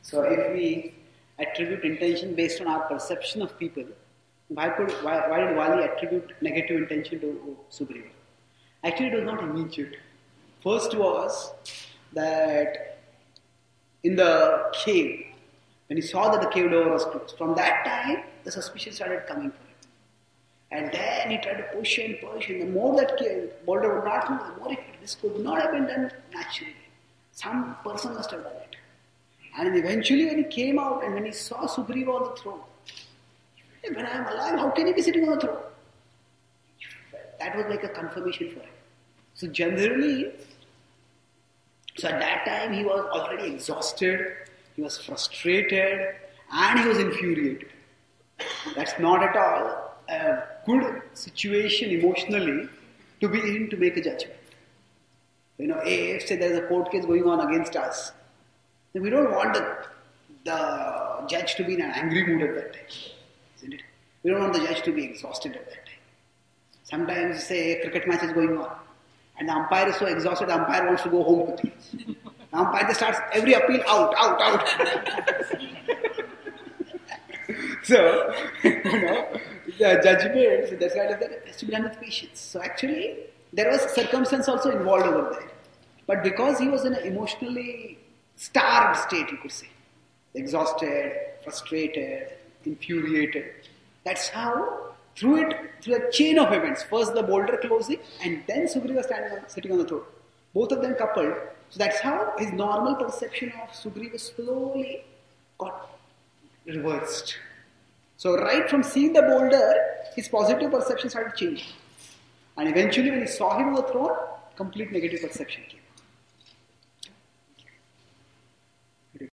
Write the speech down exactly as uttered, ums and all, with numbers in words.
So if we attribute intention based on our perception of people, why could why, why did Vali attribute negative intention to Sugriva? Actually, it was not immediate. First was that in the cave, when he saw that the cave door was closed, from that time the suspicion started coming for him. And then he tried to push and push, and the more that cave, boulder would not move, the more he felt this could not have been done naturally. Some person must have done it. And eventually when he came out and when he saw Sugriva on the throne, when I am alive, how can he be sitting on the throne? That was like a confirmation for him. So generally, so at that time he was already exhausted, he was frustrated, and he was infuriated. That's not at all a good situation emotionally to be in to make a judgment. You know, if say there is a court case going on against us, then we don't want the, the judge to be in an angry mood at that time, isn't it? We don't want the judge to be exhausted at that time. Sometimes, say, a cricket match is going on, and the umpire is so exhausted, the umpire wants to go home quickly. The umpire just starts every appeal out, out, out. So, you know, the judgment, so that's kind of that has to be done with patience. So actually, there was circumstance also involved over there. But because he was in an emotionally starved state, you could say, exhausted, frustrated, infuriated, that's how, through it, through a chain of events, first the boulder closing and then Sugriva standing on, sitting on the throne, both of them coupled, so that's how his normal perception of Sugriva slowly got reversed. So right from seeing the boulder, his positive perception started changing. And eventually when he saw him on the throne, complete negative perception came.